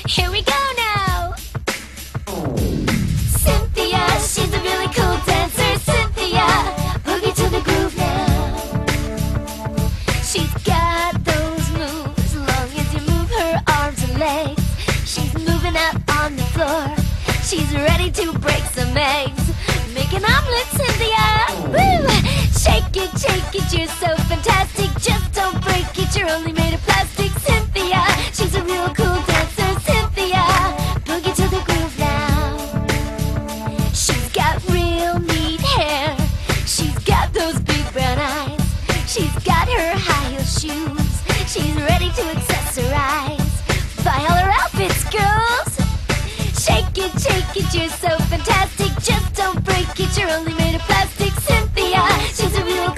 Here we go now. Cynthia, she's a really cool dancer. Cynthia, boogie to the groove now. She's got those moves, long as you move her arms and legs. She's moving out on the floor. She's ready to break some eggs. Make an omelet, Cynthia. Woo! Shake it, you're so fantastic. Just don't break it, you're only made of plastic. Cynthia, she's a real cool dancer. Cynthia, boogie to the groove now. She's got real neat hair. She's got those big brown eyes. She's got her high heel shoes. She's ready to accessorize. Buy all her outfits, girls. Shake it, you're so fantastic. Just don't break it, you're only made of plastic. Cynthia, she's a real